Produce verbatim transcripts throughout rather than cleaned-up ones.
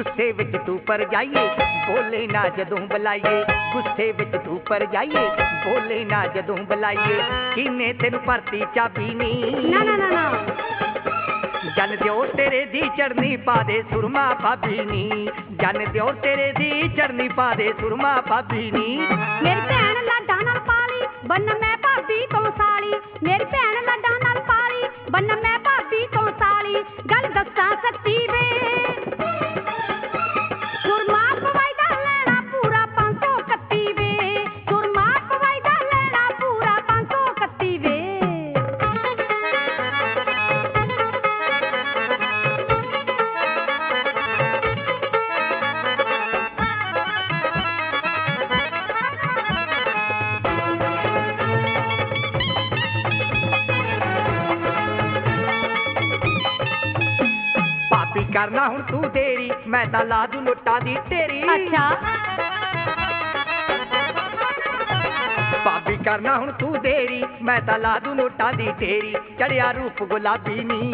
गुस्से विच तू पर जाइए बोले ना जदों बुलाइए गुस्से विच तू पर जाइए बोले ना जदों बुलाइए किने तेन भरती चाबी नी ना ना ना ना जन दिओ तेरे दी चढ़नी पा दे सुरमा भाभी नी जन दिओ तेरे दी चढ़नी पा दे सुरमा भाभी नी मेरी भैन लाडा नाल पाली बन मैं भाभी तो साली मेरी भैन लाडा नाल पाली बन मैं भाभी तो साली गल दस्सां सच्ची वे सुरमा पवाई दा लेना पूरा पांच सौ इकत्ती वे सुरमा पवाई दा लेना पूरा पांच सौ इकत्ती वे करना हुण तू देरी मैं तां ला दूं नोटां दी ढेरी अच्छा भाभी करना हुण तू देरी मैं तां ला दूं नोटां दी ढेरी चढ़िया रूप गुलाबी नी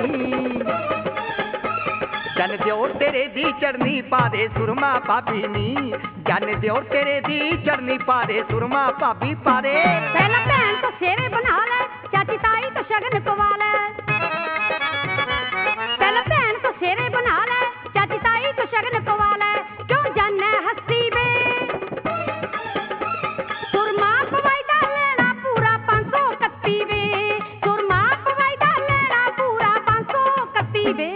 जन दिओ तेरे दी चढ़नी पा दे सुरमा भाभी नी जन दिओ तेरे दी चढ़नी पा दे सुरमा भाभी पा दे पहला भैन तो सेवे बना ले चाची ताई तो शगन पवा ले पहला भैन तो सेवे बना ले चाची ताई तो शगन पवा ले क्यों जाने हंसी वे सुरमा पवाई दा लेना पूरा पांच सौ इकत्ती वे सुरमा पवाई दा लेना पूरा पांच सौ इकत्ती वे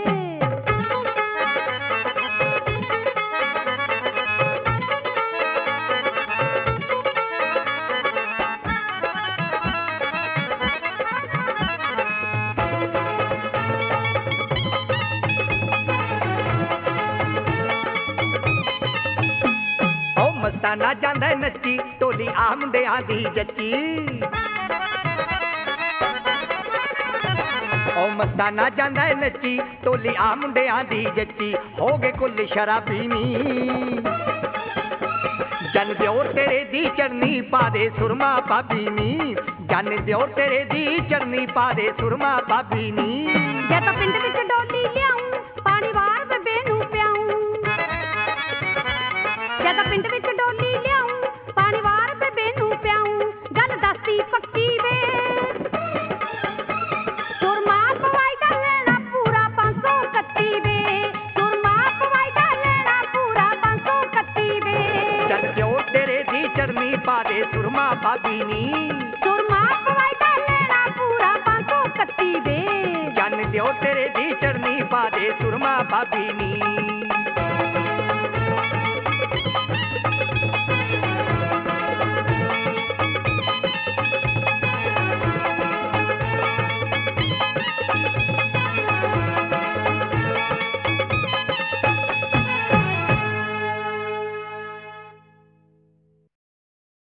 मस्ताना जांदा नच्ची टोली आ मुंडियां दी जच्ची ओ मस्ताना जांदा नच्ची टोली आ मुंडियां दी जच्ची हो गए कुल शराबी नी जन दिओ तेरे दी चढ़नी पा दे सुरमा भाभी नी जन दिओ तेरे दी चढ़नी पा दे सुरमा भाभी नी जे तो पिंड विच डोली लियाऊं पानी वार बेबे नूं पियाऊं जे तो पिंड विच डोली लियाऊं पानी वार बेबे नूं पियाऊं गल दस्सी पक्की वे सुरमा पवाई दा लेना पूरा पांच सौ इकत्ती वे सुरमा पवाई दा लेना पूरा पांच सौ इकत्ती वे जन दिओ तेरे दी चढ़नी पा दे सुरमा भाभी नी सुरमा पवाई दा लेना पूरा पांच सौ इकत्ती वे जन दिओ तेरे दी चढ़नी पा दे सुरमा भाभी नी